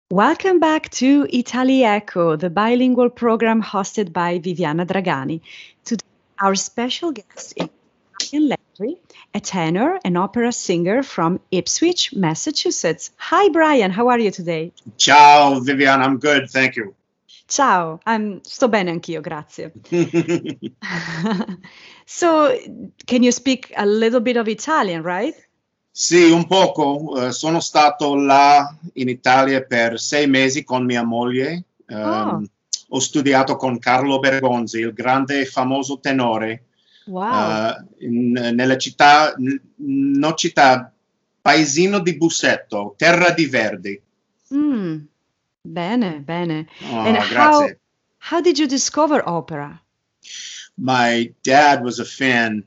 Welcome back to Italy Echo, the bilingual program hosted by Viviana Dragani. Today, our special guest is Brian Landry, a tenor and opera singer from Ipswich, Massachusetts. Hi, Brian. How are you today? Ciao, Vivian. I'm good. Thank you. Ciao. Sto bene anch'io, grazie. So, can you speak a little bit of Italian, right? Sì, un poco. Sono stato là in Italia per 6 mesi con mia moglie. Oh, Ho studiato con Carlo Bergonzi, il grande e famoso tenore, wow. nella città, no città, paesino di Bussetto, Terra di Verdi. Mm, bene, bene. And Oh, grazie. how did you discover opera? My dad was a fan.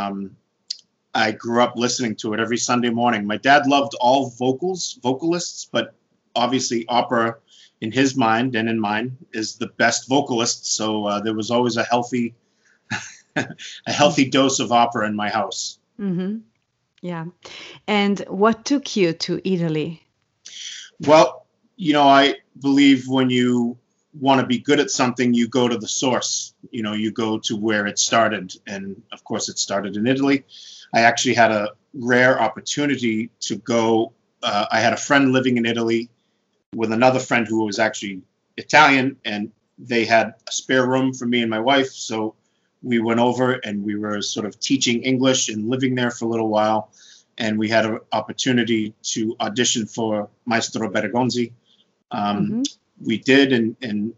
I grew up listening to it every Sunday morning. My dad loved all vocalists, but obviously opera in his mind and in mine is the best vocalist. So there was always a healthy, a healthy dose of opera in my house. Mm-hmm. Yeah. And what took you to Italy? Well, I believe when you want to be good at something, you go to the source. You go to where it started. And of course, it started in Italy. I actually had a rare opportunity to go. I had a friend living in Italy with another friend who was actually Italian, and they had a spare room for me and my wife. So we went over and we were sort of teaching English and living there for a little while. And we had an opportunity to audition for Maestro Bergonzi. Um, Mm-hmm. we did, and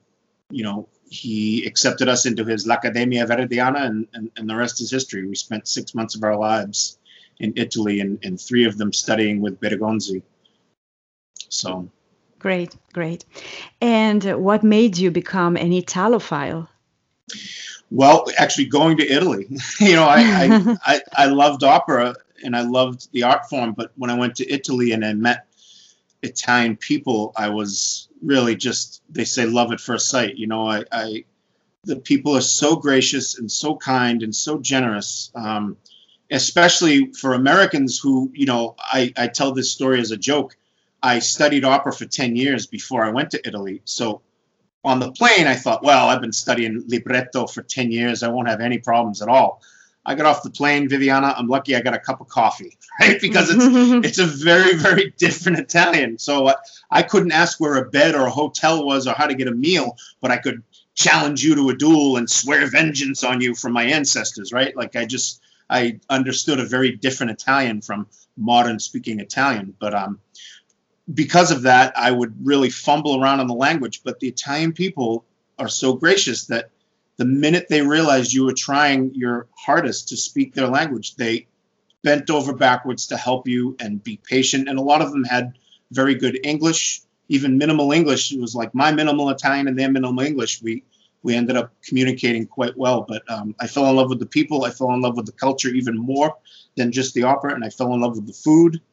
he accepted us into his L'Accademia Verdiana, and the rest is history. We spent 6 months of our lives in Italy, and 3 of them studying with Bergonzi. So, Great, great. And what made you become an Italophile? well, actually going to Italy, I loved opera and I loved the art form, but when I went to Italy and I met Italian people, I was really just, they say love at first sight. The people are so gracious and so kind and so generous, especially for Americans who, I tell this story as a joke. I studied opera for 10 years before I went to Italy. So on the plane, I thought, well, I've been studying libretto for 10 years. I won't have any problems at all. I got off the plane, Viviana. I'm lucky I got a cup of coffee, right? Because it's a very, very different Italian. So I couldn't ask where a bed or a hotel was or how to get a meal, but I could challenge you to a duel and swear vengeance on you from my ancestors, right? Like I understood a very different Italian from modern speaking Italian. But because of that, I would really fumble around on the language. But the Italian people are so gracious that the minute they realized you were trying your hardest to speak their language, they bent over backwards to help you and be patient. And a lot of them had very good English, even minimal English. It was like my minimal Italian and their minimal English. We ended up communicating quite well. But I fell in love with the people. I fell in love with the culture even more than just the opera. And I fell in love with the food.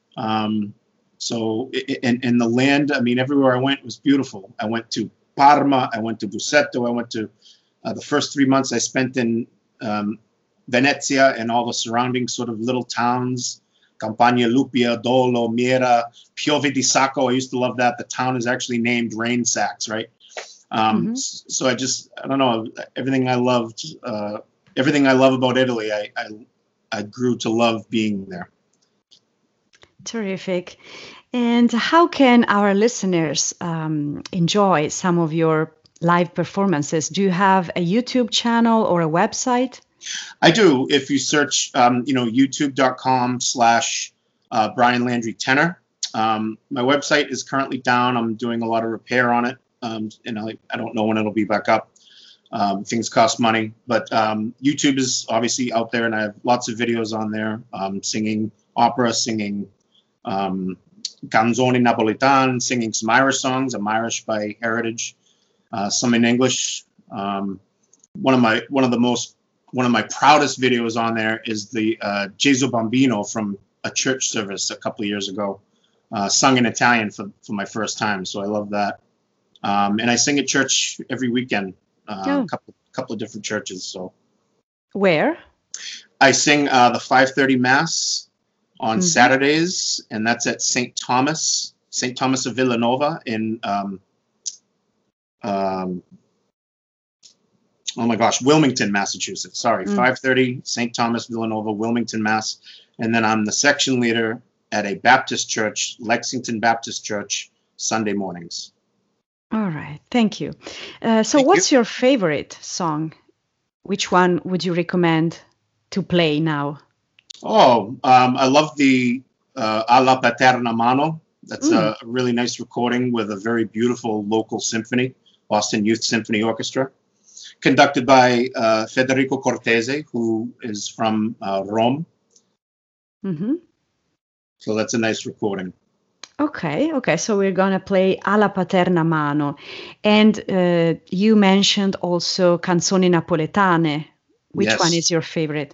So in the land, I mean, everywhere I went was beautiful. I went to Parma. I went to Bussetto. I went to the first 3 months I spent in Venezia and all the surrounding sort of little towns, Campagna Lupia, Dolo, Miera, Piove di Sacco. I used to love that. The town is actually named Rain Sacks, right? So I don't know, everything I love about Italy, I grew to love being there. Terrific. And how can our listeners enjoy some of your live performances? Do you have a YouTube channel or a website? I do. If you search, youtube.com/Brian Landry Tenor. My website is currently down. I'm doing a lot of repair on it. And I don't know when it'll be back up. Things cost money, but YouTube is obviously out there, and I have lots of videos on there, singing opera, singing canzoni napolitane, singing some Irish songs. I'm Irish by heritage, some in English. One of my proudest videos on there is the Gesù Bambino from a church service a couple of years ago, sung in Italian for my first time. So I love that. And I sing at church every weekend, a couple of different churches. So Where? I sing the 5:30 Mass on Saturdays, and that's at St. Thomas St. Thomas of Villanova in Wilmington, Massachusetts. Sorry, 5:30, St. Thomas Villanova, Wilmington, Mass. And then I'm the section leader at a Baptist church, Lexington Baptist Church, Sunday mornings. All right, thank you. What's your favorite song? Which one would you recommend to play now? I love the Alla Paterna Mano. That's a really nice recording with a very beautiful local symphony, Boston Youth Symphony Orchestra, conducted by Federico Cortese, who is from Rome. Mm-hmm. So that's a nice recording. Okay. So we're going to play Alla Paterna Mano. And you mentioned also Canzoni Napoletane. Which one is your favorite?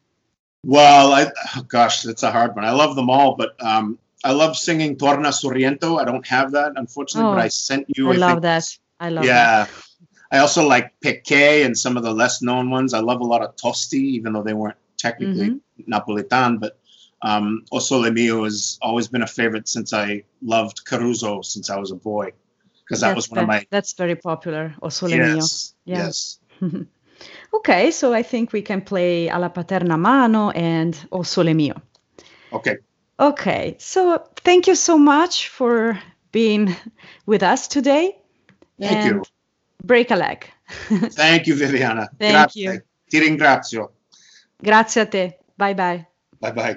Well, that's a hard one. I love them all, but I love singing Torna Sorrento. I don't have that, unfortunately, but I sent you. I love that. Yeah. I also like Pecche and some of the less known ones. I love a lot of Tosti, even though they weren't technically Napolitan, but O Sole Mio has always been a favorite since I loved Caruso since I was a boy, because that was one of my... That's very popular, O Sole Mio. Yes. Okay, so I think we can play Alla Paterna Mano and O Sole Mio. Okay, so thank you so much for being with us today. Thank you. Break a leg. Thank you, Viviana. Thank you. Ti ringrazio. Grazie a te. Bye bye. Bye bye.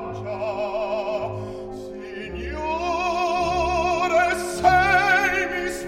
Signore, sei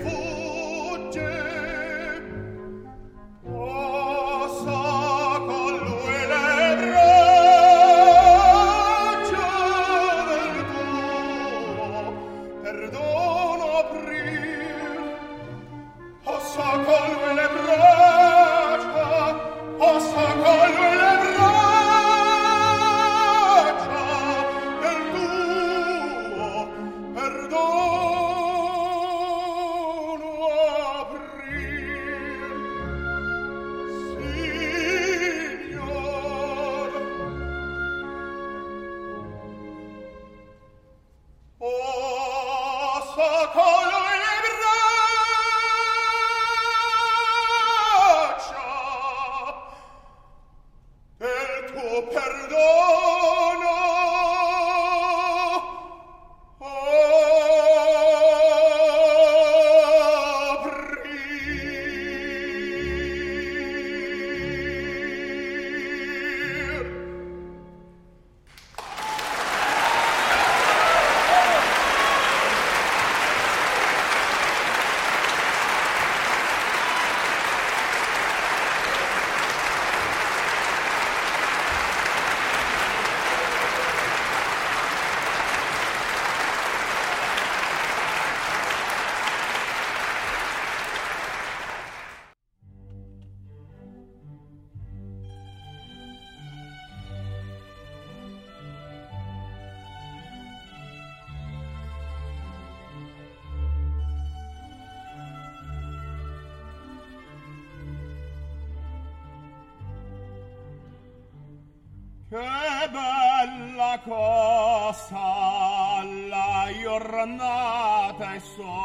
Che bella cosa la giornata è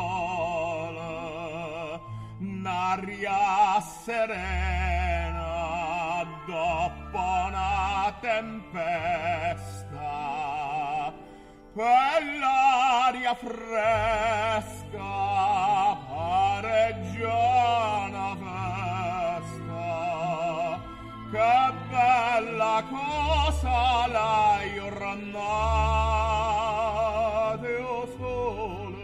sola, un'aria serena dopo una tempesta, quell'aria fresca pareggia una festa. Che bella cosa la giornata, o sole,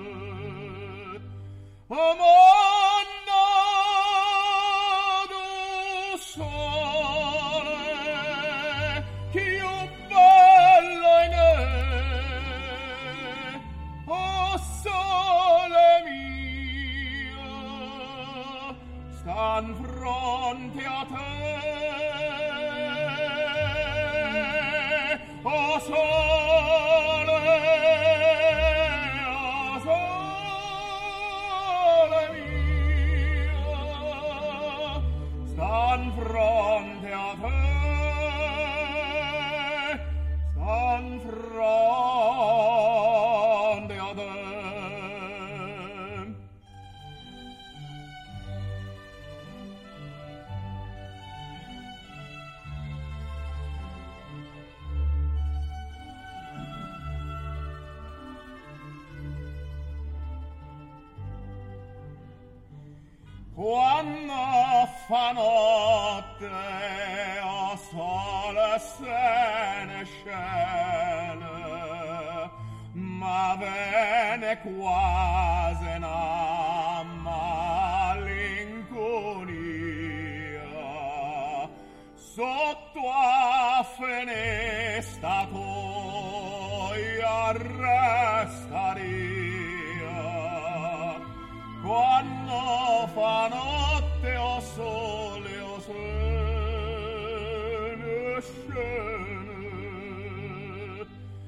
amando sole, più bello in me, o sole mio, stan fronte a te. O sole mio, stan fronte a te, stan fronte a te. Quando fa notte, o sole se ne scene, ma vene quasi una malinconia, sotto a finestra tua restaria, quando fa notte o sole o se ne scene,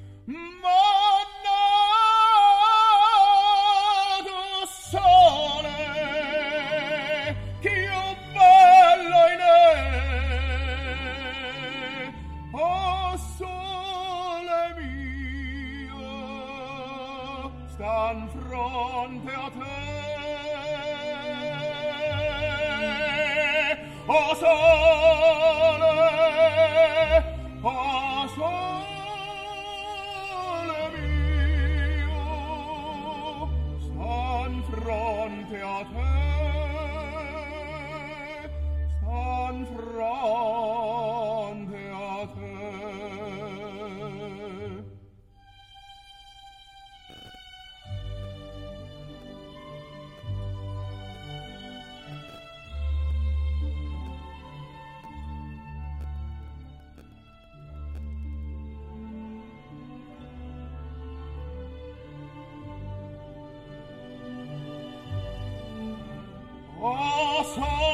mannato sole, più bello in me, o sole mio, stan fronte a te. O sole mio, stan fronte a te, stan fronte a te. sol